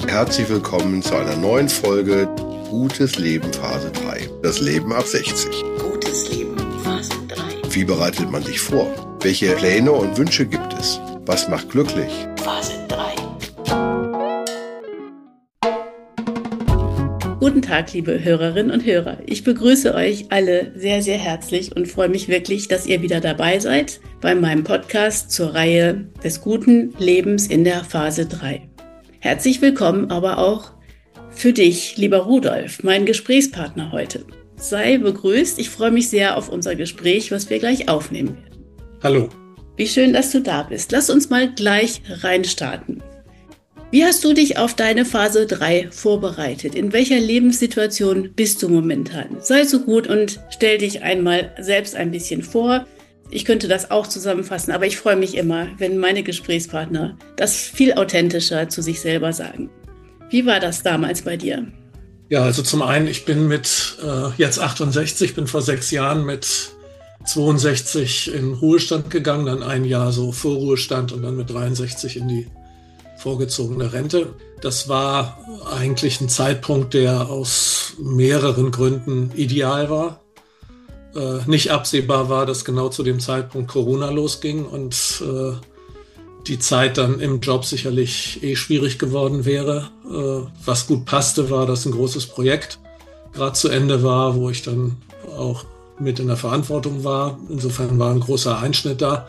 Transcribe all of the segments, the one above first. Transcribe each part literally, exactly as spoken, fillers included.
Herzlich willkommen zu einer neuen Folge Gutes Leben Phase drei. Das Leben ab sechzig. Gutes Leben Phase drei. Wie bereitet man sich vor? Welche Pläne und Wünsche gibt es? Was macht glücklich? Phase drei. Guten Tag, liebe Hörerinnen und Hörer. Ich begrüße euch alle sehr, sehr herzlich und freue mich wirklich, dass ihr wieder dabei seid bei meinem Podcast zur Reihe des guten Lebens in der Phase drei. Herzlich willkommen aber auch für dich, lieber Rudolf, mein Gesprächspartner heute. Sei begrüßt, ich freue mich sehr auf unser Gespräch, was wir gleich aufnehmen werden. Hallo. Wie schön, dass du da bist. Lass uns mal gleich reinstarten. Wie hast du dich auf deine Phase drei vorbereitet? In welcher Lebenssituation bist du momentan? Sei so gut und stell dich einmal selbst ein bisschen vor. Ich könnte das auch zusammenfassen, aber ich freue mich immer, wenn meine Gesprächspartner das viel authentischer zu sich selber sagen. Wie war das damals bei dir? Ja, also zum einen, ich bin mit äh, jetzt achtundsechzig, bin vor sechs Jahren mit zweiundsechzig in Ruhestand gegangen, dann ein Jahr so Vorruhestand und dann mit dreiundsechzig in die vorgezogene Rente. Das war eigentlich ein Zeitpunkt, der aus mehreren Gründen ideal war. Äh, nicht absehbar war, dass genau zu dem Zeitpunkt Corona losging und äh, die Zeit dann im Job sicherlich eh schwierig geworden wäre. Äh, was gut passte, war, dass ein großes Projekt gerade zu Ende war, wo ich dann auch mit in der Verantwortung war. Insofern war ein großer Einschnitt da,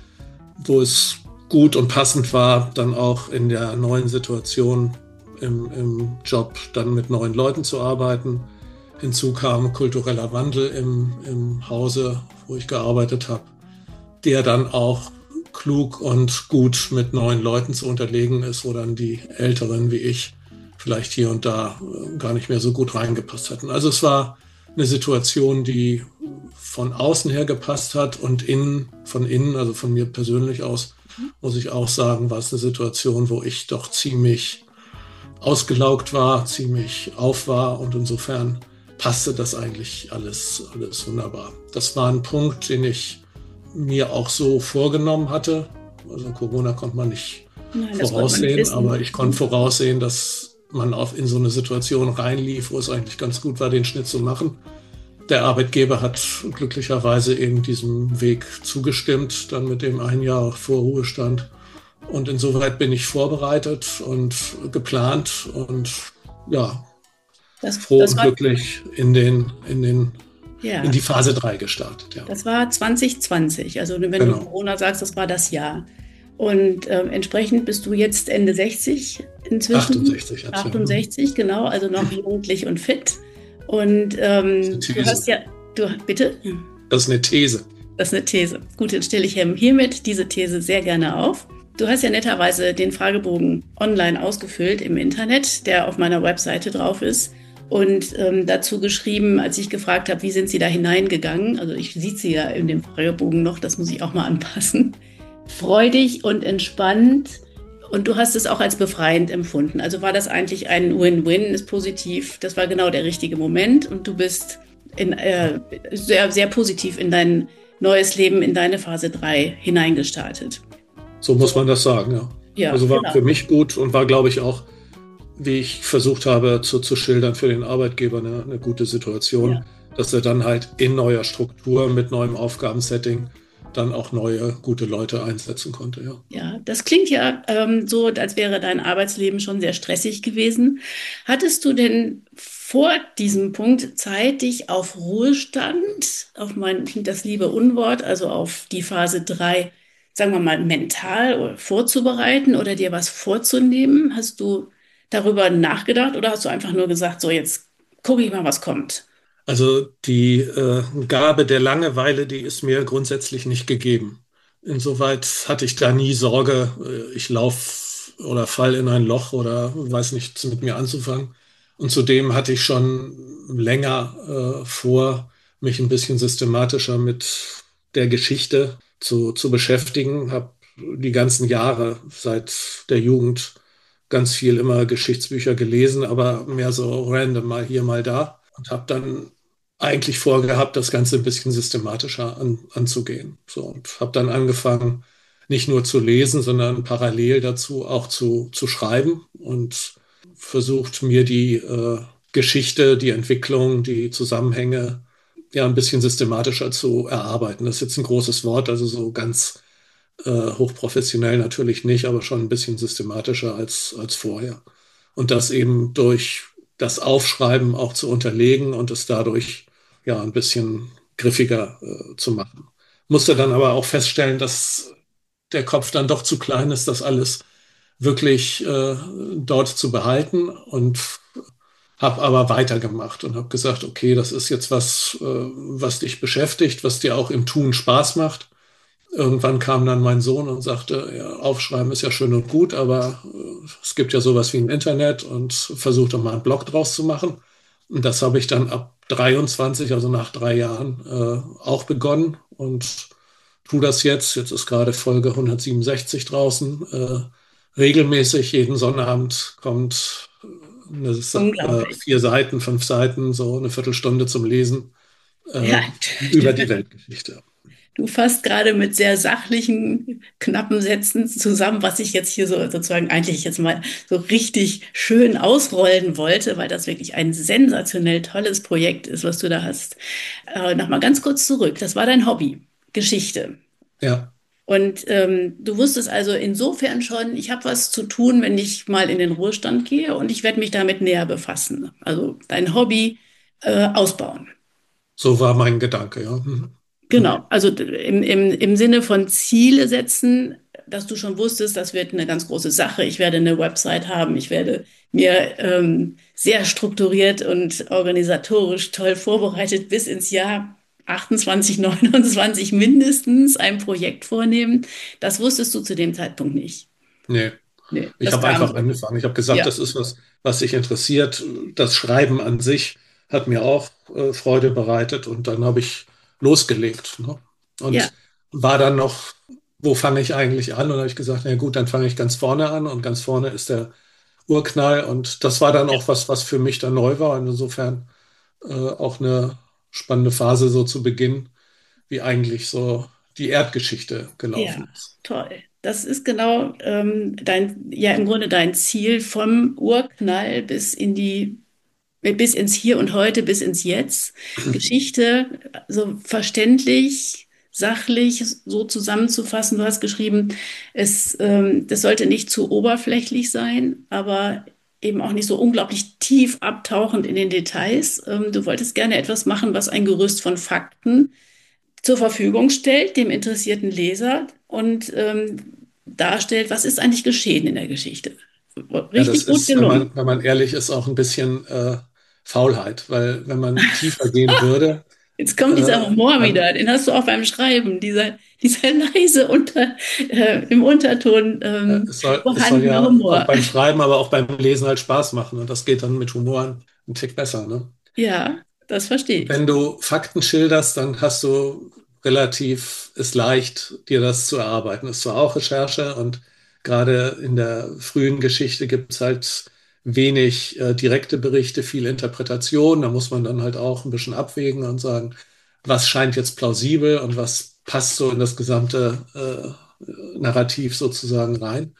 wo es gut und passend war, dann auch in der neuen Situation im, im Job dann mit neuen Leuten zu arbeiten. Hinzu kam kultureller Wandel im, im Hause, wo ich gearbeitet habe, der dann auch klug und gut mit neuen Leuten zu unterlegen ist, wo dann die Älteren wie ich vielleicht hier und da gar nicht mehr so gut reingepasst hatten. Also es war eine Situation, die von außen her gepasst hat und innen, von innen, also von mir persönlich aus, muss ich auch sagen, war es eine Situation, wo ich doch ziemlich ausgelaugt war, ziemlich auf war und insofern passte das eigentlich alles, alles wunderbar. Das war ein Punkt, den ich mir auch so vorgenommen hatte. Also Corona konnte man nicht Nein, voraussehen, man aber ich konnte voraussehen, dass man auf, in so eine Situation reinlief, wo es eigentlich ganz gut war, den Schnitt zu machen. Der Arbeitgeber hat glücklicherweise eben diesem Weg zugestimmt, dann mit dem ein Jahr vor Ruhestand. Und insoweit bin ich vorbereitet und geplant und ja, das, froh das und glücklich in, den, in, den, ja. in die Phase drei gestartet. Ja. Das war zwanzig zwanzig, also wenn genau. du Corona sagst, das war das Jahr. Und äh, entsprechend bist du jetzt Ende sechzig inzwischen. achtundsechzig. achtundsechzig, genau, also noch jugendlich und fit. Und ähm, du hast ja, du, bitte? Das ist eine These. Das ist eine These. Gut, dann stelle ich hiermit diese These sehr gerne auf. Du hast ja netterweise den Fragebogen online ausgefüllt im Internet, der auf meiner Webseite drauf ist. Und ähm, dazu geschrieben, als ich gefragt habe, wie sind Sie da hineingegangen? Also ich sehe sie ja in dem Fragebogen noch, das muss ich auch mal anpassen. Freudig und entspannt. Und du hast es auch als befreiend empfunden. Also war das eigentlich ein Win-Win, ist positiv. Das war genau der richtige Moment. Und du bist in, äh, sehr, sehr positiv in dein neues Leben, in deine Phase drei hineingestartet. So muss man das sagen, ja. ja also war genau. Für mich gut und war, glaube ich, auch, wie ich versucht habe zu, zu schildern, für den Arbeitgeber eine, eine gute Situation, ja. Dass er dann halt in neuer Struktur mit neuem Aufgabensetting dann auch neue, gute Leute einsetzen konnte. Ja, ja, das klingt ja ähm, so, als wäre dein Arbeitsleben schon sehr stressig gewesen. Hattest du denn vor diesem Punkt Zeit, dich auf Ruhestand, auf mein, das liebe Unwort, also auf die Phase drei, sagen wir mal, mental vorzubereiten oder dir was vorzunehmen? Hast du darüber nachgedacht oder hast du einfach nur gesagt, so jetzt gucke ich mal, was kommt? Also die äh, Gabe der Langeweile, die ist mir grundsätzlich nicht gegeben. Insoweit hatte ich da nie Sorge, ich laufe oder falle in ein Loch oder weiß nichts mit mir anzufangen. Und zudem hatte ich schon länger äh, vor, mich ein bisschen systematischer mit der Geschichte zu, zu beschäftigen. Habe die ganzen Jahre seit der Jugend ganz viel immer Geschichtsbücher gelesen, aber mehr so random, mal hier, mal da. Und habe dann eigentlich vorgehabt, das Ganze ein bisschen systematischer an, anzugehen. So, und habe dann angefangen, nicht nur zu lesen, sondern parallel dazu auch zu, zu schreiben und versucht, mir die äh, Geschichte, die Entwicklung, die Zusammenhänge ja ein bisschen systematischer zu erarbeiten. Das ist jetzt ein großes Wort, also so ganz äh, hochprofessionell natürlich nicht, aber schon ein bisschen systematischer als, als vorher. Und das eben durch das Aufschreiben auch zu unterlegen und es dadurch ja ein bisschen griffiger äh, zu machen. Musste dann aber auch feststellen, dass der Kopf dann doch zu klein ist, das alles wirklich äh, dort zu behalten, und habe aber weitergemacht und habe gesagt, okay, das ist jetzt was, äh, was dich beschäftigt, was dir auch im Tun Spaß macht. Irgendwann kam dann mein Sohn und sagte, ja, Aufschreiben ist ja schön und gut, aber äh, es gibt ja sowas wie ein Internet, und versuch doch mal einen Blog draus zu machen. Und das habe ich dann ab dreiundzwanzig, also nach drei Jahren, äh, auch begonnen und tu das jetzt. Jetzt ist gerade Folge hundertsiebenundsechzig draußen. Äh, regelmäßig, jeden Sonnabend kommt eine, äh, Unglaublich. vier Seiten, fünf Seiten, so eine Viertelstunde zum Lesen äh, Ja, über die Weltgeschichte. du fasst gerade mit sehr sachlichen, knappen Sätzen zusammen, was ich jetzt hier so sozusagen eigentlich jetzt mal so richtig schön ausrollen wollte, weil das wirklich ein sensationell tolles Projekt ist, was du da hast. Äh, Nochmal ganz kurz zurück. Das war dein Hobby, Geschichte. Ja, Und ähm, du wusstest also insofern schon, ich habe was zu tun, wenn ich mal in den Ruhestand gehe, und ich werde mich damit näher befassen. Also dein Hobby äh, ausbauen. so war mein Gedanke, ja. Mhm. Genau, also im, im, im Sinne von Ziele setzen, dass du schon wusstest, das wird eine ganz große Sache. Ich werde eine Website haben, ich werde mir ähm, sehr strukturiert und organisatorisch toll vorbereitet bis ins Jahr achtundzwanzig, neunundzwanzig mindestens ein Projekt vornehmen. Das wusstest du zu dem Zeitpunkt nicht. Nee. Nee, Ich das habe kam einfach so. angefangen. Ich habe gesagt, Ja, das ist was, was dich interessiert. Das Schreiben an sich hat mir auch äh, Freude bereitet, und dann habe ich losgelegt. Ne? ja, Und war dann noch, wo fange ich eigentlich an? Und habe ich gesagt, na gut, dann fange ich ganz vorne an, und ganz vorne ist der Urknall, und das war dann auch was, was für mich dann neu war. Und insofern äh, auch eine spannende Phase so zu Beginn, wie eigentlich so die Erdgeschichte ja, gelaufen ist. toll. Das ist genau ähm, dein, ja im Grunde dein Ziel vom Urknall bis in die bis ins Hier und Heute, bis ins Jetzt. Geschichte so verständlich, sachlich so zusammenzufassen. Du hast geschrieben, es, ähm, das sollte nicht zu oberflächlich sein, aber eben auch nicht so unglaublich tief abtauchend in den Details. Ähm, du wolltest gerne etwas machen, was ein Gerüst von Fakten zur Verfügung stellt, dem interessierten Leser, und ähm, darstellt, was ist eigentlich geschehen in der Geschichte. Ja, das Richtig gut ist, wenn gelungen. man, wenn man ehrlich ist, auch ein bisschen äh, Faulheit, weil wenn man tiefer gehen würde, Jetzt kommt äh, dieser Humor dann wieder, den hast du auch beim Schreiben, dieser, dieser leise unter, äh, im Unterton äh, ähm, es soll, es soll vorhandene ja auch Humor. beim Schreiben, aber auch beim Lesen halt Spaß machen, und das geht dann mit Humor einen Tick besser, ne? Ja, das verstehe ich. Wenn du Fakten schilderst, dann hast du relativ, ist leicht, dir das zu erarbeiten. Das ist zwar auch Recherche, und gerade in der frühen Geschichte gibt es halt wenig äh, direkte Berichte, viel Interpretation. Da muss man dann halt auch ein bisschen abwägen und sagen, was scheint jetzt plausibel und was passt so in das gesamte äh, Narrativ sozusagen rein.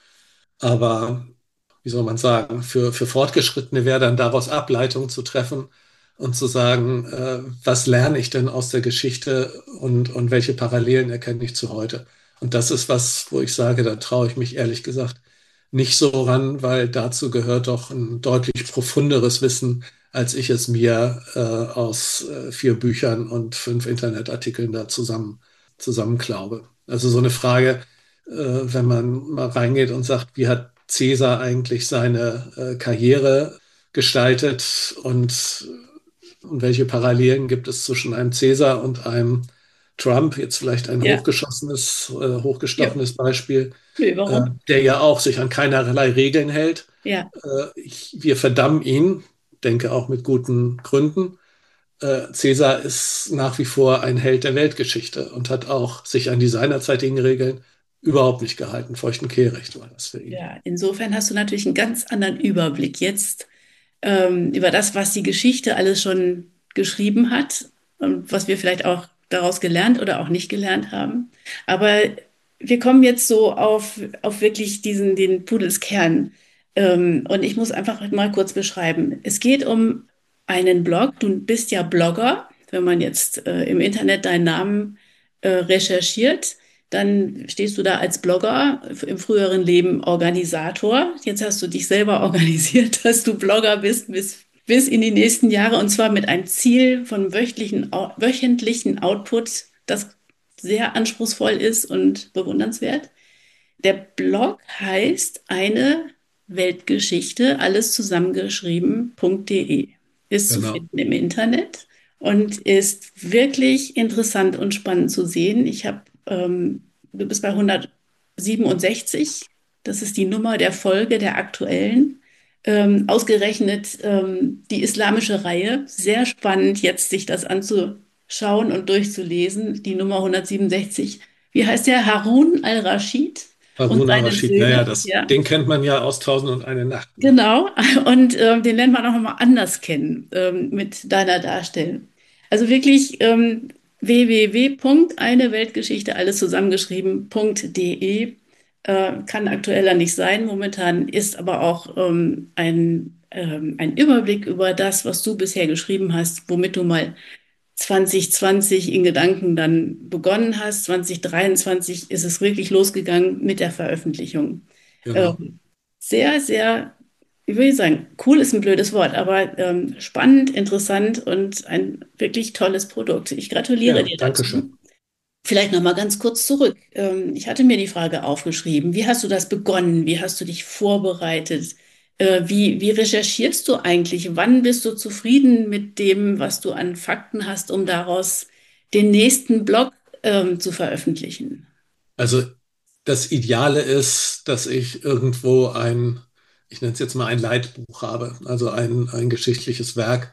Aber wie soll man sagen, für, für Fortgeschrittene wäre dann daraus Ableitung zu treffen und zu sagen, äh, was lerne ich denn aus der Geschichte, und, und welche Parallelen erkenne ich zu heute. Und das ist was, wo ich sage, da traue ich mich ehrlich gesagt nicht so ran, weil dazu gehört doch ein deutlich profunderes Wissen, als ich es mir äh, aus äh, vier Büchern und fünf Internetartikeln da zusammen, zusammenklaube. Also so eine Frage, äh, wenn man mal reingeht und sagt, wie hat Cäsar eigentlich seine äh, Karriere gestaltet, und, und welche Parallelen gibt es zwischen einem Cäsar und einem Trump, jetzt vielleicht ein Ja, hochgeschossenes, äh, ja. hochgestochenes Beispiel, Nö, äh, warum? der ja auch sich an keinerlei Regeln hält. Ja, Äh, ich, wir verdammen ihn, denke auch mit guten Gründen. Äh, Cäsar ist nach wie vor ein Held der Weltgeschichte und hat auch sich an die seinerzeitigen Regeln überhaupt nicht gehalten. Feuchten Kehricht war das für ihn. ja. Insofern hast du natürlich einen ganz anderen Überblick jetzt ähm, über das, was die Geschichte alles schon geschrieben hat und was wir vielleicht auch daraus gelernt oder auch nicht gelernt haben. Aber wir kommen jetzt so auf, auf wirklich diesen, den Pudelskern. Ähm, und ich muss einfach mal kurz beschreiben. Es geht um einen Blog. Du bist ja Blogger. Wenn man jetzt äh, im Internet deinen Namen äh, recherchiert, dann stehst du da als Blogger, im früheren Leben Organisator. Jetzt hast du dich selber organisiert, dass du Blogger bist bis, bis in die nächsten Jahre, und zwar mit einem Ziel von wöchentlichen, wöchentlichen Output, das sehr anspruchsvoll ist und bewundernswert. Der Blog heißt eine Weltgeschichte, alles zusammengeschrieben.de. Ist zu Genau. finden im Internet und ist wirklich interessant und spannend zu sehen. Ich habe, ähm, du bist bei hundertsiebenundsechzig. Das ist die Nummer der Folge der aktuellen. Ähm, ausgerechnet ähm, die islamische Reihe. Sehr spannend, jetzt sich das anzuschauen und durchzulesen. Die Nummer hundertsiebenundsechzig. Wie heißt der? Harun al-Rashid und Harun seine al-Rashid, naja, Söhne. das, Ja. den kennt man ja aus Tausend und eine Nacht. Ne? Genau, und ähm, den lernt man auch nochmal anders kennen ähm, mit deiner Darstellung. Also wirklich ähm, w w w Punkt eine Weltgeschichte, alles zusammengeschrieben.de äh, kann aktueller nicht sein. Momentan ist aber auch ähm, ein, ähm, ein Überblick über das, was du bisher geschrieben hast, womit du mal zwanzig zwanzig in Gedanken dann begonnen hast. zwanzig dreiundzwanzig ist es wirklich losgegangen mit der Veröffentlichung. Genau. Ähm, sehr, sehr, wie will ich sagen, cool ist ein blödes Wort, aber ähm, spannend, interessant und ein wirklich tolles Produkt. Ich gratuliere Ja, dir danke dazu. schön. Vielleicht noch mal ganz kurz zurück. Ähm, ich hatte mir die Frage aufgeschrieben: Wie hast du das begonnen? Wie hast du dich vorbereitet? Äh, wie, wie recherchierst du eigentlich? Wann bist du zufrieden mit dem, was du an Fakten hast, um daraus den nächsten Blog ähm, zu veröffentlichen? Also das Ideale ist, dass ich irgendwo ein, ich nenne es jetzt mal ein Leitbuch habe, also ein, ein geschichtliches Werk,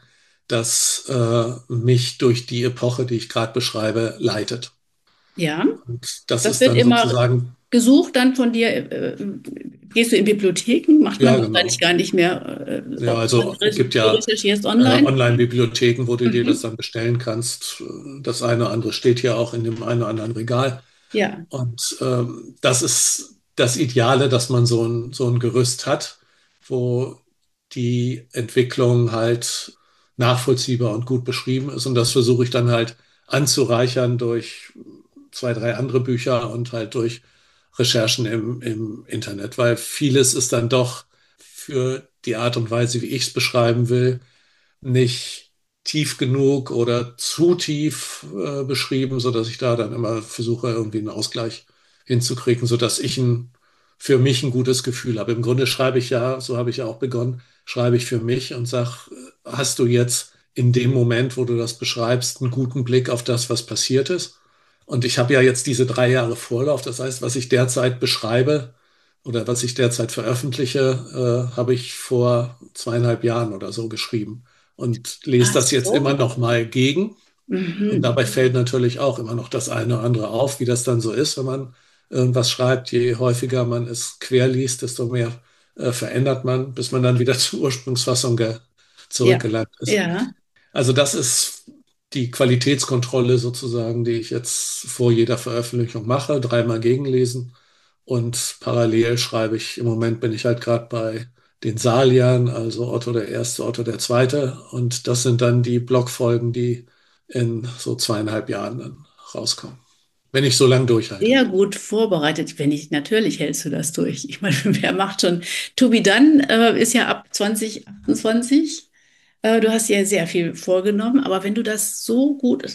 das äh, mich durch die Epoche, die ich gerade beschreibe, leitet. Ja, Und das das ist wird dann immer sozusagen, gesucht dann von dir. Äh, gehst du in Bibliotheken? Macht man ja, wahrscheinlich genau. gar nicht mehr. Äh, Ja, ob man also es re- gibt du ja recherchierst äh, online? Online-Bibliotheken, wo du dir das Mhm. dann bestellen kannst. Das eine oder andere steht ja auch in dem einen oder anderen Regal. Ja, Und ähm, das ist das Ideale, dass man so ein, so ein Gerüst hat, wo die Entwicklung halt nachvollziehbar und gut beschrieben ist. Und das versuche ich dann halt anzureichern durch zwei, drei andere Bücher und halt durch Recherchen im, im Internet, weil vieles ist dann doch für die Art und Weise, wie ich es beschreiben will, nicht tief genug oder zu tief äh, beschrieben, so dass ich da dann immer versuche, irgendwie einen Ausgleich hinzukriegen, so dass ich ein, für mich ein gutes Gefühl habe. Im Grunde schreibe ich ja, so habe ich ja auch begonnen, schreibe ich für mich und sage, hast du jetzt in dem Moment, wo du das beschreibst, einen guten Blick auf das, was passiert ist? Und ich habe ja jetzt diese drei Jahre Vorlauf. Das heißt, was ich derzeit beschreibe oder was ich derzeit veröffentliche, äh, habe ich vor zweieinhalb Jahren oder so geschrieben und lese ach das jetzt immer so. noch mal gegen. Und Mhm. dabei fällt natürlich auch immer noch das eine oder andere auf, wie das dann so ist, wenn man irgendwas schreibt. Je häufiger man es quer liest, desto mehr äh, verändert man, bis man dann wieder zur Ursprungsfassung ge Ja, zurückgelangt ist. ja. Also das ist die Qualitätskontrolle sozusagen, die ich jetzt vor jeder Veröffentlichung mache, dreimal gegenlesen. Und parallel schreibe ich, im Moment bin ich halt gerade bei den Saliern, also Otto der Erste, Otto der Zweite. Und das sind dann die Blogfolgen, die in so zweieinhalb Jahren dann rauskommen. Wenn ich so lange durchhalte. Sehr gut vorbereitet. Wenn ich, natürlich hältst du das durch. Ich meine, wer macht schon? To be done äh, ist ja ab zwanzig achtundzwanzig. Äh, du hast ja sehr viel vorgenommen, aber wenn du das so gut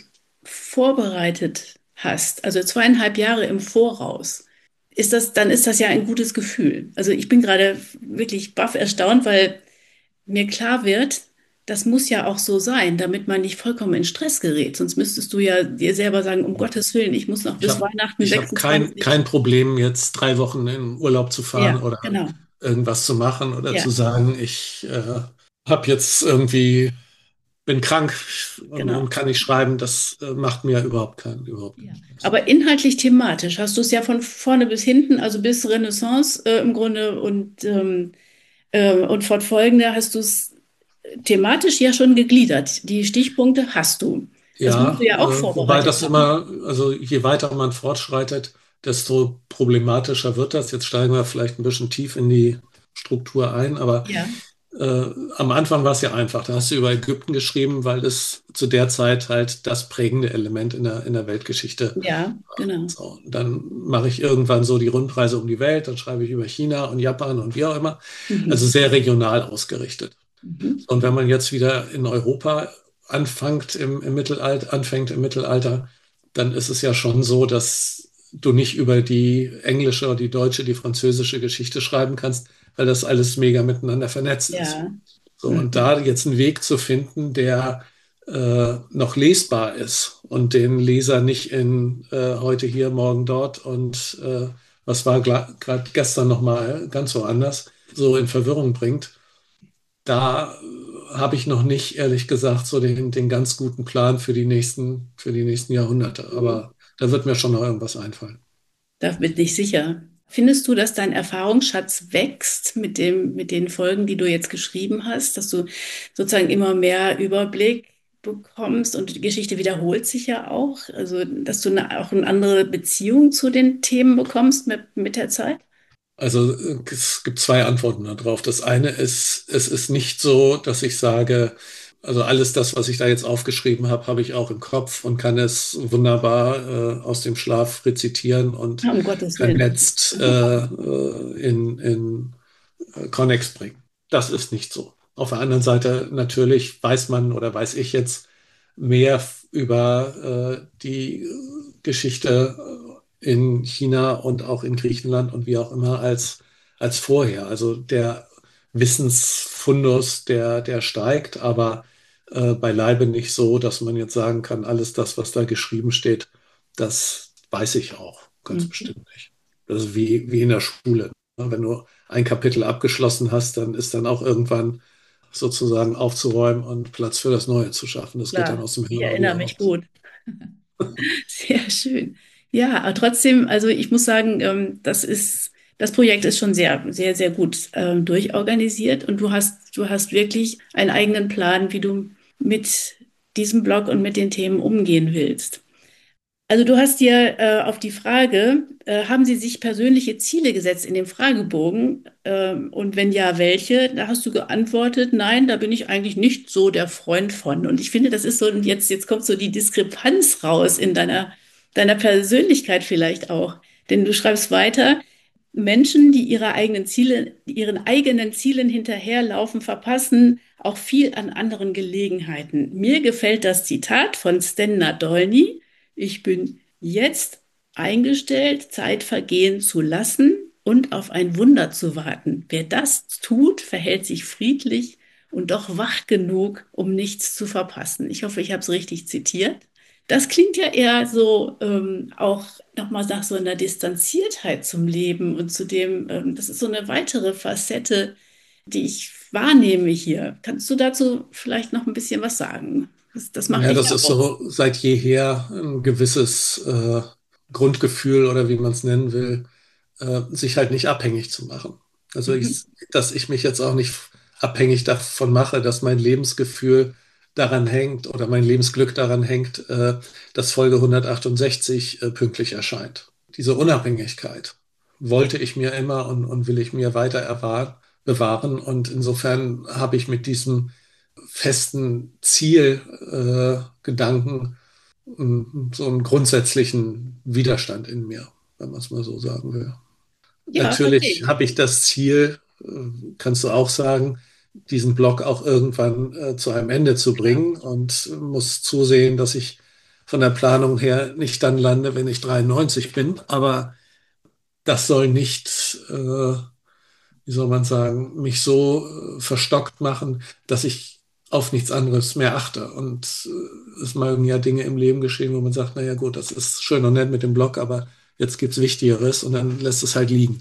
vorbereitet hast, also zweieinhalb Jahre im Voraus, ist das, dann ist das ja ein gutes Gefühl. Also ich bin gerade wirklich baff erstaunt, weil mir klar wird, das muss ja auch so sein, damit man nicht vollkommen in Stress gerät. Sonst müsstest du ja dir selber sagen, um Gottes Willen, ich muss noch Ich bis habe Weihnachten ich hab kein, sechsundzwanzig. kein Problem, jetzt drei Wochen in Urlaub zu fahren Ja, oder genau. irgendwas zu machen oder Ja, zu sagen, ich äh, habe jetzt irgendwie, bin krank und, genau. und kann nicht schreiben. Das äh, macht mir überhaupt keinen, überhaupt Ja. keinen Spaß. Aber inhaltlich thematisch hast du es ja von vorne bis hinten, also bis Renaissance äh, im Grunde und, ähm, äh, und fortfolgende hast du es thematisch ja schon gegliedert. Die Stichpunkte hast du. Das musst du Ja, ja auch äh, wobei vorbereitet das haben. immer, also je weiter man fortschreitet, desto problematischer wird das. Jetzt steigen wir vielleicht ein bisschen tief in die Struktur ein, aber Ja, äh, am Anfang war es ja einfach. Da hast du über Ägypten geschrieben, weil es zu der Zeit halt das prägende Element in der, in der Weltgeschichte ja, war. genau. So, und dann mache ich irgendwann so die Rundreise um die Welt, dann schreibe ich über China und Japan und wie auch immer. Also Mhm. sehr regional ausgerichtet. Mhm. Und wenn man jetzt wieder in Europa anfängt im, im Mittelalter, anfängt im Mittelalter, dann ist es ja schon so, dass du nicht über die englische oder die deutsche, die französische Geschichte schreiben kannst, weil das alles mega miteinander vernetzt ist. Ja. So, und Mhm. da jetzt einen Weg zu finden, der äh, noch lesbar ist und den Leser nicht in äh, heute hier, morgen dort und äh, was war gerade gestern noch mal ganz so anders, so in Verwirrung bringt, da äh, habe ich noch nicht, ehrlich gesagt, so den, den ganz guten Plan für die nächsten, für die nächsten Jahrhunderte. Aber da wird mir schon noch irgendwas einfallen. Da bin ich sicher. Findest du, dass dein Erfahrungsschatz wächst mit dem, mit den Folgen, die du jetzt geschrieben hast, dass du sozusagen immer mehr Überblick bekommst und die Geschichte wiederholt sich ja auch, also dass du eine, auch eine andere Beziehung zu den Themen bekommst mit, mit der Zeit? Also äh, es gibt zwei Antworten darauf. Das eine ist, es ist nicht so, dass ich sage, also alles das, was ich da jetzt aufgeschrieben habe, habe ich auch im Kopf und kann es wunderbar äh, aus dem Schlaf rezitieren und Ja, um Gottes Willen. vernetzt äh, äh, in, in äh, Connex bringen. Das ist nicht so. Auf der anderen Seite natürlich weiß man oder weiß ich jetzt mehr über äh, die Geschichte in China und auch in Griechenland und wie auch immer als, als vorher. Also der Wissensfundus, der, der steigt, aber äh, beileibe nicht so, dass man jetzt sagen kann, alles das, was da geschrieben steht, das weiß ich auch. Ganz Mhm. bestimmt nicht. Das ist wie, wie in der Schule. Wenn du ein Kapitel abgeschlossen hast, dann ist dann auch irgendwann sozusagen aufzuräumen und Platz für das Neue zu schaffen. Das geht dann Klar, aus dem ich Hirn auch erinnere wieder mich raus. gut. Sehr schön. Ja, aber trotzdem, also ich muss sagen, ähm, das ist, das Projekt ist schon sehr, sehr, sehr gut ähm, durchorganisiert und du hast, du hast wirklich einen eigenen Plan, wie du mit diesem Blog und mit den Themen umgehen willst. Also du hast dir äh, auf die Frage, äh, haben Sie sich persönliche Ziele gesetzt in dem Fragebogen? Ähm, und wenn ja, welche? Da hast du geantwortet, nein, da bin ich eigentlich nicht so der Freund von. Und ich finde, das ist so, und jetzt, jetzt kommt so die Diskrepanz raus in deiner, deiner Persönlichkeit vielleicht auch. Denn du schreibst weiter, Menschen, die ihre eigenen Ziele, ihren eigenen Zielen hinterherlaufen, verpassen auch viel an anderen Gelegenheiten. Mir gefällt das Zitat von Stan Nadolny. Ich bin jetzt eingestellt, Zeit vergehen zu lassen und auf ein Wunder zu warten. Wer das tut, verhält sich friedlich und doch wach genug, um nichts zu verpassen. Ich hoffe, ich habe es richtig zitiert. Das klingt ja eher so ähm, auch nochmal nach so einer Distanziertheit zum Leben und zu dem, ähm, das ist so eine weitere Facette, die ich wahrnehme hier. Kannst du dazu vielleicht noch ein bisschen was sagen? Das, das macht Ja, dich das ja ist aus. so seit jeher ein gewisses äh, Grundgefühl oder wie man es nennen will, äh, sich halt nicht abhängig zu machen. Also Mhm. ich, dass ich mich jetzt auch nicht abhängig davon mache, dass mein Lebensgefühl daran hängt oder mein Lebensglück daran hängt, äh, dass Folge hundertachtundsechzig äh, pünktlich erscheint. Diese Unabhängigkeit wollte ich mir immer und, und will ich mir weiter erwahren, bewahren. Und insofern habe ich mit diesem festen Zielgedanken äh, Gedanken, m, so einen grundsätzlichen Widerstand in mir, wenn man es mal so sagen will. Ja, verstehe Natürlich ich. habe ich das Ziel, äh, kannst du auch sagen, diesen Blog auch irgendwann äh, zu einem Ende zu Klar. bringen und muss zusehen, dass ich von der Planung her nicht dann lande, wenn ich dreiundneunzig bin. Aber das soll nicht, äh, wie soll man sagen, mich so äh, verstockt machen, dass ich auf nichts anderes mehr achte. Und äh, es mögen ja Dinge im Leben geschehen, wo man sagt, naja gut, das ist schön und nett mit dem Blog, aber jetzt gibt's Wichtigeres und dann lässt es halt liegen.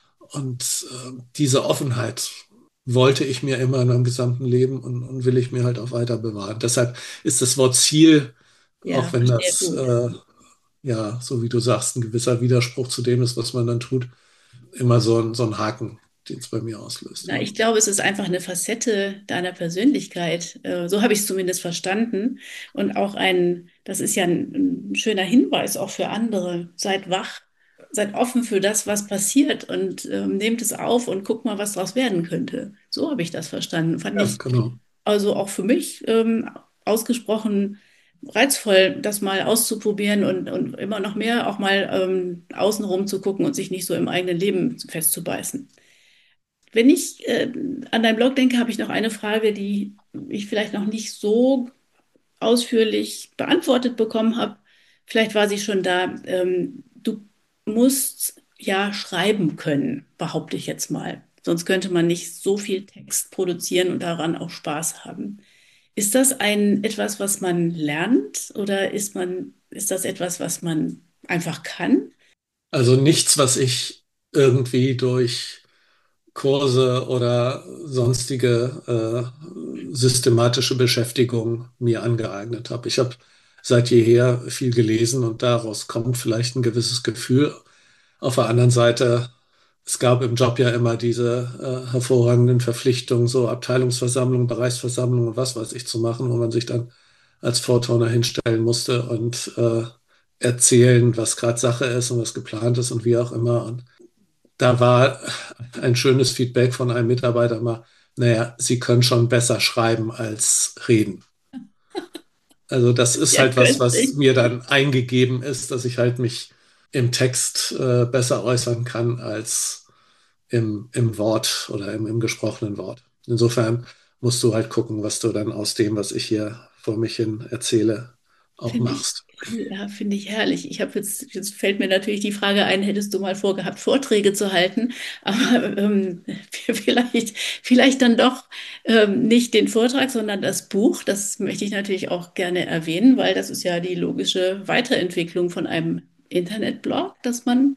Und äh, diese Offenheit wollte ich mir immer in meinem gesamten Leben und, und will ich mir halt auch weiter bewahren. Deshalb ist das Wort Ziel, Ja, auch wenn verstehe das, gut. äh, ja, so wie du sagst, ein gewisser Widerspruch zu dem ist, was man dann tut, immer so ein, so ein Haken, den es bei mir auslöst. Na, Ja. ich glaube, es ist einfach eine Facette deiner Persönlichkeit. Äh, So habe ich es zumindest verstanden. Und auch ein, das ist ja ein, ein schöner Hinweis auch für andere. Seid wach. seid offen für das, was passiert und ähm, nehmt es auf und guckt mal, was daraus werden könnte. So habe ich das verstanden. Fand Ja, ich genau. also auch für mich ähm, ausgesprochen reizvoll, das mal auszuprobieren und, und immer noch mehr auch mal ähm, außenrum zu gucken und sich nicht so im eigenen Leben festzubeißen. Wenn ich äh, an deinen Blog denke, habe ich noch eine Frage, die ich vielleicht noch nicht so ausführlich beantwortet bekommen habe. Vielleicht war sie schon da. Ähm, du musst ja schreiben können, behaupte ich jetzt mal. Sonst könnte man nicht so viel Text produzieren und daran auch Spaß haben. Ist das ein etwas, was man lernt oder ist man, ist das etwas, was man einfach kann? Also nichts, was ich irgendwie durch Kurse oder sonstige äh, systematische Beschäftigung mir angeeignet habe. Ich habe seit jeher viel gelesen und daraus kommt vielleicht ein gewisses Gefühl. Auf der anderen Seite, es gab im Job ja immer diese äh, hervorragenden Verpflichtungen, so Abteilungsversammlungen, Bereichsversammlungen und was weiß ich zu machen, wo man sich dann als Vorturner hinstellen musste und äh, erzählen, was gerade Sache ist und was geplant ist und wie auch immer. Und da war ein schönes Feedback von einem Mitarbeiter mal, naja, Sie können schon besser schreiben als reden. Also das ist Ja, halt was, könnte was ich. mir dann eingegeben ist, dass ich halt mich im Text äh, besser äußern kann als im, im Wort oder im, im gesprochenen Wort. Insofern musst du halt gucken, was du dann aus dem, was ich hier vor mich hin erzähle, auch Finde ich, machst. ja, finde ich herrlich. Ich habe jetzt, jetzt fällt mir natürlich die Frage ein, hättest du mal vorgehabt, Vorträge zu halten, aber ähm, vielleicht, vielleicht dann doch ähm, nicht den Vortrag, sondern das Buch. Das möchte ich natürlich auch gerne erwähnen, weil das ist ja die logische Weiterentwicklung von einem Internetblog, dass man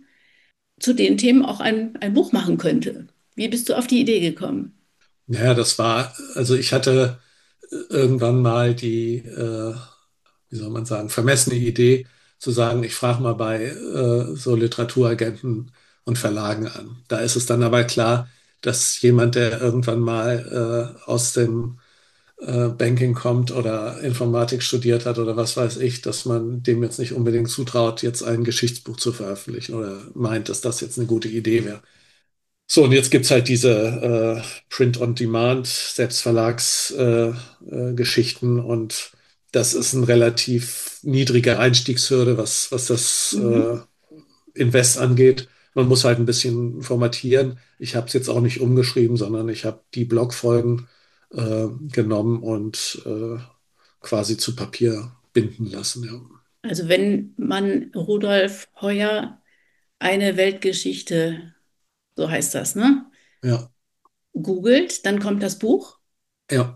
zu den Themen auch ein, ein Buch machen könnte. Wie bist du auf die Idee gekommen? Ja, das war, also ich hatte irgendwann mal die, äh, wie soll man sagen, vermessene Idee zu sagen, ich frage mal bei äh, so Literaturagenten und Verlagen an. Da ist es dann aber klar, dass jemand, der irgendwann mal äh, aus dem äh, Banking kommt oder Informatik studiert hat oder was weiß ich, dass man dem jetzt nicht unbedingt zutraut, jetzt ein Geschichtsbuch zu veröffentlichen oder meint, dass das jetzt eine gute Idee wäre. So, und jetzt gibt's halt diese äh, Print-on-Demand, Selbstverlagsgeschichten äh, äh, Geschichten und das ist eine relativ niedrige Einstiegshürde, was, was das äh, Mhm. Invest angeht. Man muss halt ein bisschen formatieren. Ich habe es jetzt auch nicht umgeschrieben, sondern ich habe die Blogfolgen äh, genommen und äh, quasi zu Papier binden lassen. Ja. Also wenn man Rudolf Heuer eine Weltgeschichte, so heißt das, ne? Ja, Googelt, dann kommt das Buch ja.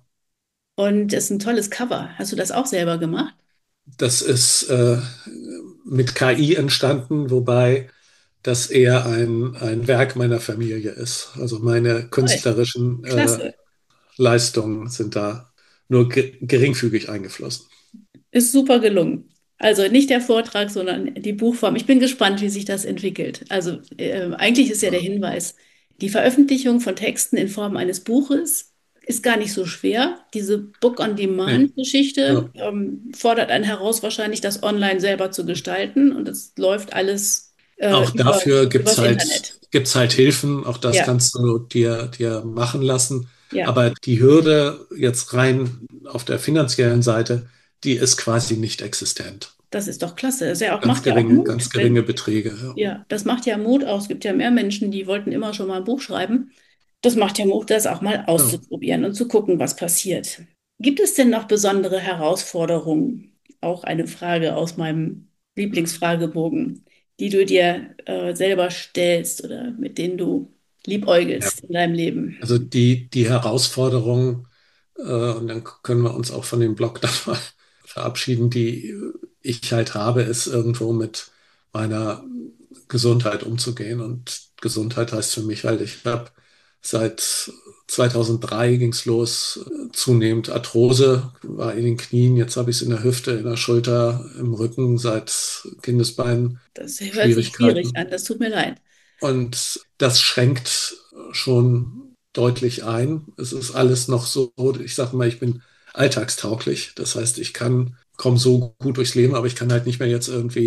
und es ist ein tolles Cover. Hast du das auch selber gemacht? Das ist äh, mit K I entstanden, wobei das eher ein, ein Werk meiner Familie ist. Also meine Toll, künstlerischen äh, klasse. Leistungen sind da nur ge geringfügig eingeflossen. Ist super gelungen. Also nicht der Vortrag, sondern die Buchform. Ich bin gespannt, wie sich das entwickelt. Also äh, eigentlich ist ja der Hinweis, die Veröffentlichung von Texten in Form eines Buches ist gar nicht so schwer. Diese Nee, Book-on-Demand-Geschichte ja. ähm, fordert einen heraus, wahrscheinlich das online selber zu gestalten. Und es läuft alles äh, Auch über, dafür gibt's übers halt, Internet. gibt's halt Hilfen, auch das Ja, kannst du dir, dir machen lassen. ja, Aber die Hürde jetzt rein auf der finanziellen Seite, die ist quasi nicht existent. das ist doch klasse. Es ja auch, Ganz macht ja auch geringe, Mut, ganz geringe wenn, Beträge. Ja. ja, das macht ja Mut aus. Es gibt ja mehr Menschen, die wollten immer schon mal ein Buch schreiben. Das macht ja Mut, das auch mal Ja. auszuprobieren und zu gucken, was passiert. Gibt es denn noch besondere Herausforderungen? Auch eine Frage aus meinem Lieblingsfragebogen, die du dir äh, selber stellst oder mit denen du Ja. liebäugelst in deinem Leben. Also die, die Herausforderung, äh, und dann können wir uns auch von dem Blog dann mal verabschieden, die ich halt habe, ist irgendwo mit meiner Gesundheit umzugehen. Und Gesundheit heißt für mich halt, ich habe seit zweitausenddrei ging es los, äh, zunehmend Arthrose, war in den Knien, jetzt habe ich es in der Hüfte, in der Schulter, im Rücken, seit Kindesbeinen Das hört sich schwierig Schwierigkeiten. an, das tut mir leid. Und das schränkt schon deutlich ein. Es ist alles noch so, ich sage mal, ich bin alltagstauglich. Das heißt, ich kann, komme so gut durchs Leben, aber ich kann halt nicht mehr jetzt irgendwie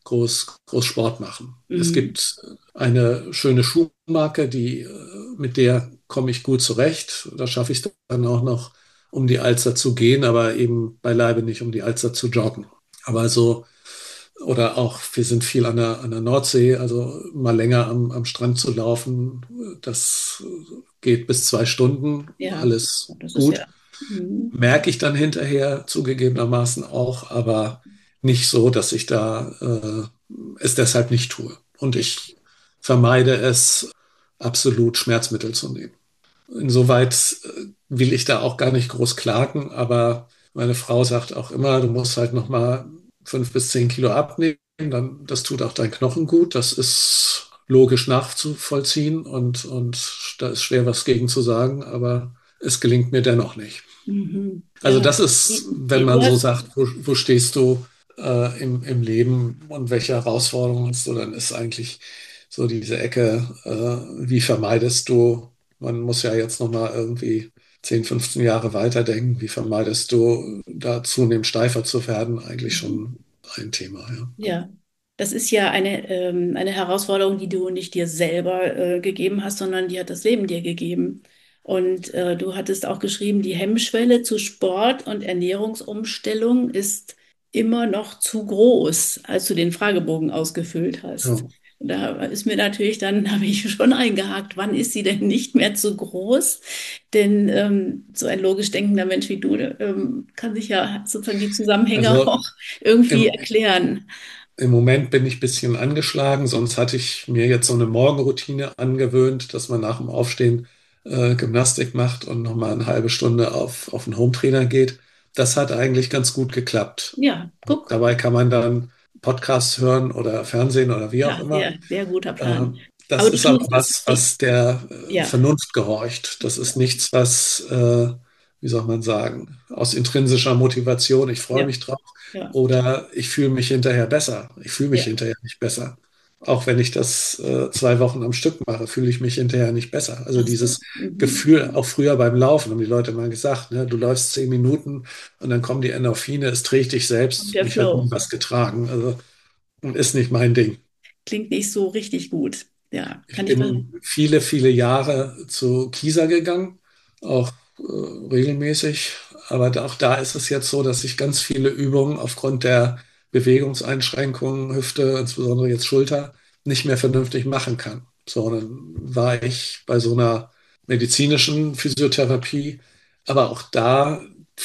groß, groß Sport machen. Es Mhm. gibt eine schöne Schuhmarke, die, äh, mit der komme ich gut zurecht. Da schaffe ich es dann auch noch, um die Alster zu gehen, aber eben beileibe nicht, um die Alster zu joggen. Aber so, oder auch, wir sind viel an der, an der Nordsee, also mal länger am, am Strand zu laufen, das geht bis zwei Stunden, Ja, alles das ist gut. ja. Mhm. Merke ich dann hinterher zugegebenermaßen auch, aber nicht so, dass ich da äh, es deshalb nicht tue. Und ich vermeide es, absolut Schmerzmittel zu nehmen. Insoweit äh, will ich da auch gar nicht groß klagen, aber meine Frau sagt auch immer, du musst halt noch mal fünf bis zehn Kilo abnehmen, dann das tut auch dein Knochen gut. Das ist logisch nachzuvollziehen und, und da ist schwer was gegen zu sagen, aber es gelingt mir dennoch nicht. Mhm. Also Ja, das ist, die, wenn die, du man so hast, sagt, wo, wo stehst du äh, im, im Leben und welche Herausforderungen hast du, dann ist eigentlich so diese Ecke, äh, wie vermeidest du, man muss ja jetzt nochmal irgendwie zehn, fünfzehn Jahre weiterdenken, wie vermeidest du, da zunehmend steifer zu werden, eigentlich schon ein Thema, ja. ja, das ist ja eine, ähm, eine Herausforderung, die du nicht dir selber äh, gegeben hast, sondern die hat das Leben dir gegeben. Und äh, du hattest auch geschrieben, die Hemmschwelle zu Sport und Ernährungsumstellung ist immer noch zu groß, als du den Fragebogen ausgefüllt hast. Ja. Und da ist mir natürlich dann, habe ich schon eingehakt, wann ist sie denn nicht mehr zu groß? Denn ähm, so ein logisch denkender Mensch wie du ähm, kann sich ja sozusagen die Zusammenhänge Also auch irgendwie im, erklären. Im Moment bin ich ein bisschen angeschlagen, sonst hatte ich mir jetzt so eine Morgenroutine angewöhnt, dass man nach dem Aufstehen äh, Gymnastik macht und nochmal eine halbe Stunde auf, auf den Hometrainer geht. Das hat eigentlich ganz gut geklappt. Ja, guck. Dabei kann man dann Podcasts hören oder Fernsehen oder wie auch Ja, immer. sehr, sehr guter Plan. Ähm, Das Aber du ist aber tust es. was, was der äh, Ja, Vernunft gehorcht. Das ist nichts, was, äh, wie soll man sagen, aus intrinsischer Motivation, ich freue ja, mich drauf, ja, oder ich fühle mich hinterher besser. Ich fühle mich ja. hinterher nicht besser. Auch wenn ich das äh, zwei Wochen am Stück mache, fühle ich mich hinterher nicht besser. Also Ach so. dieses Mhm. Gefühl, auch früher beim Laufen, haben die Leute mal gesagt, ne, du läufst zehn Minuten und dann kommen die Endorphine, es trägt dich Und selbst. der Mich hat nie Flow was getragen. Also ist nicht mein Ding. klingt nicht so richtig gut. Ja, Ich kann ich ver- bin viele, viele Jahre zu Kieser gegangen, auch äh, regelmäßig. Aber da- auch da ist es jetzt so, dass ich ganz viele Übungen aufgrund der Bewegungseinschränkungen, Hüfte, insbesondere jetzt Schulter, nicht mehr vernünftig machen kann. So, dann war ich bei so einer medizinischen Physiotherapie. Aber auch da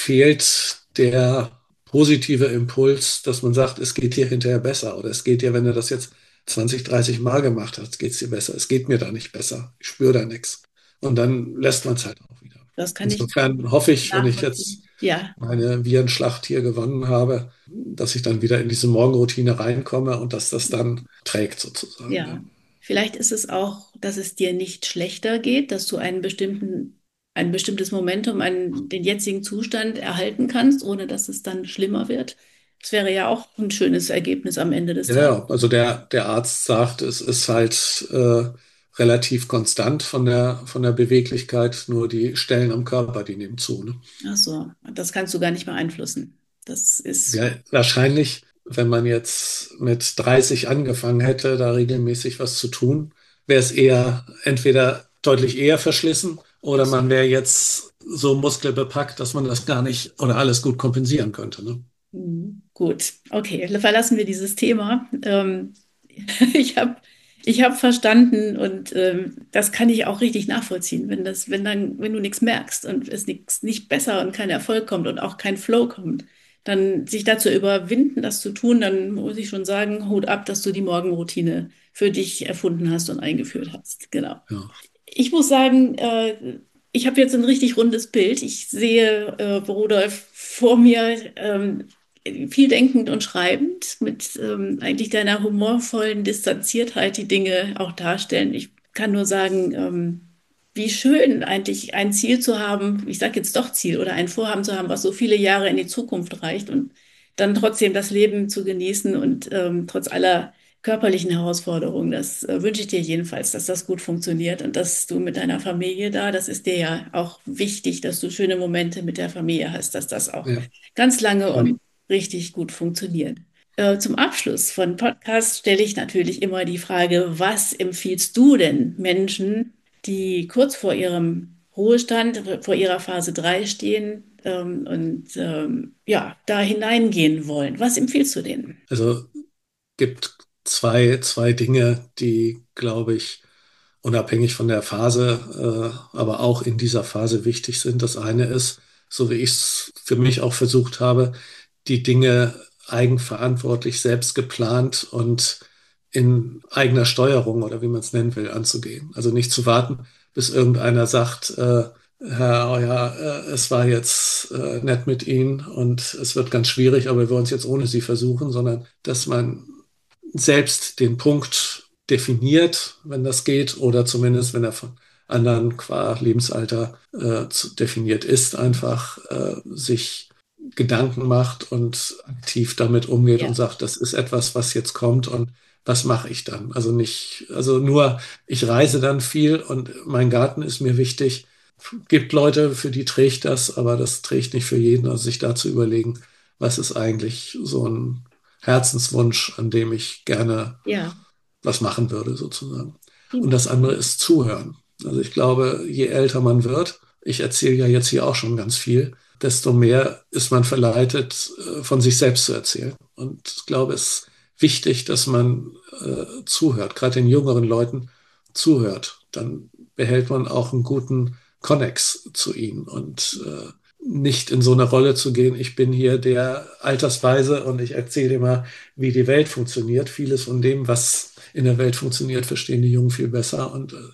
fehlt der positive Impuls, dass man sagt, es geht dir hinterher besser oder es geht dir, wenn du das jetzt zwanzig, dreißig Mal gemacht hast, geht es dir besser. Es geht mir da nicht besser. Ich spüre da nichts. Und dann lässt man es halt auch wieder. Das kann ich Insofern hoffe ich, wenn ich jetzt nachvollziehen. Ja, meine Virenschlacht hier gewonnen habe, dass ich dann wieder in diese Morgenroutine reinkomme und dass das dann trägt sozusagen. Ja, ja. Vielleicht ist es auch, dass es dir nicht schlechter geht, dass du einen bestimmten, ein bestimmtes Momentum, einen, den jetzigen Zustand erhalten kannst, ohne dass es dann schlimmer wird. Das wäre ja auch ein schönes Ergebnis am Ende des ja, Tages. ja. Also der, der Arzt sagt, es ist halt äh, relativ konstant von der, von der Beweglichkeit, nur die Stellen am Körper, die nehmen zu. Ne? Ach so, das kannst du gar nicht beeinflussen. Das ist, Ja, wahrscheinlich, wenn man jetzt mit dreißig angefangen hätte, da regelmäßig was zu tun, wäre es eher entweder deutlich eher verschlissen ach oder so. man wäre jetzt so muskelbepackt, dass man das gar nicht oder alles gut kompensieren könnte. Ne? Mhm. Gut, okay, verlassen wir dieses Thema. Ähm, ich habe ich hab verstanden und ähm, das kann ich auch richtig nachvollziehen, wenn das, wenn dann, wenn du nichts merkst und es nichts nicht besser und kein Erfolg kommt und auch kein Flow kommt, dann sich dazu überwinden, das zu tun, dann muss ich schon sagen, Hut ab, dass du die Morgenroutine für dich erfunden hast und eingeführt hast. Genau. Ja, Ich muss sagen, äh, ich habe jetzt ein richtig rundes Bild. Ich sehe äh, Rudolf vor mir, ähm, viel denkend und schreibend, mit ähm, eigentlich deiner humorvollen Distanziertheit die Dinge auch darstellen. Ich kann nur sagen, ähm, wie schön eigentlich ein Ziel zu haben, ich sage jetzt doch Ziel oder ein Vorhaben zu haben, was so viele Jahre in die Zukunft reicht und dann trotzdem das Leben zu genießen und ähm, trotz aller körperlichen Herausforderungen. Das äh, wünsche ich dir jedenfalls, dass das gut funktioniert und dass du mit deiner Familie da, das ist dir ja auch wichtig, dass du schöne Momente mit der Familie hast, dass das auch ja. ganz lange Ja. und richtig gut funktioniert. Äh, zum Abschluss von Podcasts stelle ich natürlich immer die Frage, was empfiehlst du denn Menschen, die kurz vor ihrem Ruhestand, vor ihrer Phase drei stehen ähm, und ähm, ja, da hineingehen wollen? Was empfiehlst du denen? Also gibt zwei, zwei Dinge, die, glaube ich, unabhängig von der Phase, äh, aber auch in dieser Phase wichtig sind. Das eine ist, so wie ich es für mich auch versucht habe, die Dinge eigenverantwortlich, selbst geplant und in eigener Steuerung oder wie man es nennen will, anzugehen. Also nicht zu warten, bis irgendeiner sagt, äh, Herr, oh ja, äh, es war jetzt äh, nett mit Ihnen und es wird ganz schwierig, aber wir wollen es jetzt ohne Sie versuchen, sondern dass man selbst den Punkt definiert, wenn das geht, oder zumindest, wenn er von anderen qua Lebensalter äh, zu, definiert ist, einfach äh, sich Gedanken macht und aktiv damit umgeht Ja. und sagt, das ist etwas, was jetzt kommt und was mache ich dann? Also nicht, also nur, ich reise dann viel und mein Garten ist mir wichtig. Gibt Leute, für die trägt das, aber das trägt nicht für jeden. Also sich da zu überlegen, was ist eigentlich so ein Herzenswunsch, an dem ich gerne Ja, was machen würde, sozusagen. Und prima. das andere ist Zuhören. Also ich glaube, je älter man wird, ich erzähle ja jetzt hier auch schon ganz viel, desto mehr ist man verleitet, von sich selbst zu erzählen. Und ich glaube, es ist wichtig, dass man äh, zuhört, gerade den jüngeren Leuten zuhört. Dann behält man auch einen guten Konnex zu ihnen und äh, nicht in so eine Rolle zu gehen, ich bin hier der Altersweise und ich erzähle immer, wie die Welt funktioniert. Vieles von dem, was in der Welt funktioniert, verstehen die Jungen viel besser und äh,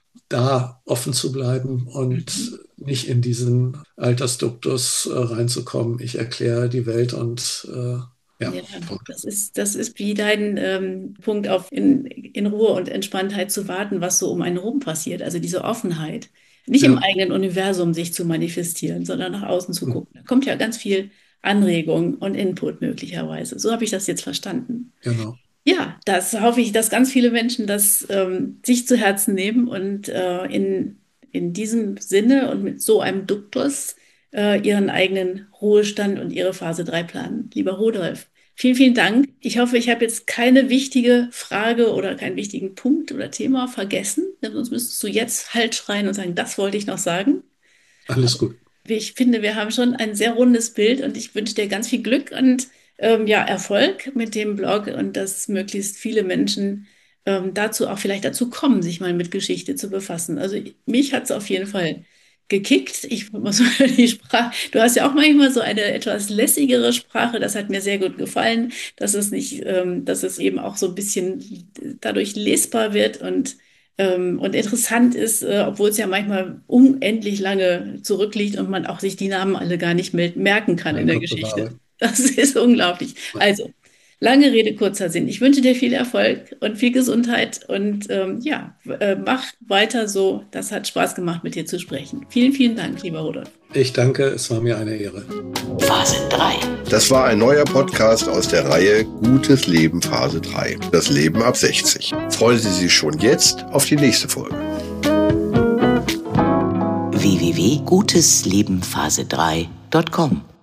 da offen zu bleiben und Mhm. nicht in diesen Altersduktus äh, reinzukommen. Ich erkläre die Welt und äh, ja, Ja, Punkt. das ist, das ist wie dein ähm, Punkt auf in, in Ruhe und Entspanntheit zu warten, was so um einen herum passiert. Also diese Offenheit. Nicht im Ja, eigenen Universum sich zu manifestieren, sondern nach außen zu hm, gucken. Da kommt ja ganz viel Anregung und Input möglicherweise. So habe ich das jetzt verstanden. genau. Ja, das hoffe ich, dass ganz viele Menschen das ähm, sich zu Herzen nehmen und äh, in, in diesem Sinne und mit so einem Duktus äh, ihren eigenen Ruhestand und ihre Phase drei planen. Lieber Rudolf, vielen, vielen Dank. Ich hoffe, ich habe jetzt keine wichtige Frage oder keinen wichtigen Punkt oder Thema vergessen. Sonst müsstest du jetzt Halt schreien und sagen, das wollte ich noch sagen. Alles gut. Ich finde, wir haben schon ein sehr rundes Bild und ich wünsche dir ganz viel Glück und ähm, ja, Erfolg mit dem Blog und dass möglichst viele Menschen ähm, dazu auch vielleicht dazu kommen, sich mal mit Geschichte zu befassen. Also mich hat es auf jeden Fall gekickt. Ich muss mal die Sprache. Du hast ja auch manchmal so eine etwas lässigere Sprache. Das hat mir sehr gut gefallen, dass es nicht, ähm, dass es eben auch so ein bisschen dadurch lesbar wird und ähm, und interessant ist, äh, obwohl es ja manchmal unendlich lange zurückliegt und man auch sich die Namen alle gar nicht mehr merken kann in Mein der Gott Geschichte. bewahre. Das ist unglaublich. Also, lange Rede, kurzer Sinn. Ich wünsche dir viel Erfolg und viel Gesundheit und ähm, ja, äh, mach weiter so. Das hat Spaß gemacht, mit dir zu sprechen. Vielen, vielen Dank, lieber Rudolf. Ich danke, es war mir eine Ehre. Phase drei. Das war ein neuer Podcast aus der Reihe Gutes Leben Phase drei. Das Leben ab sechzig. Freuen Sie sich schon jetzt auf die nächste Folge. w w w punkt gutes leben phase drei punkt com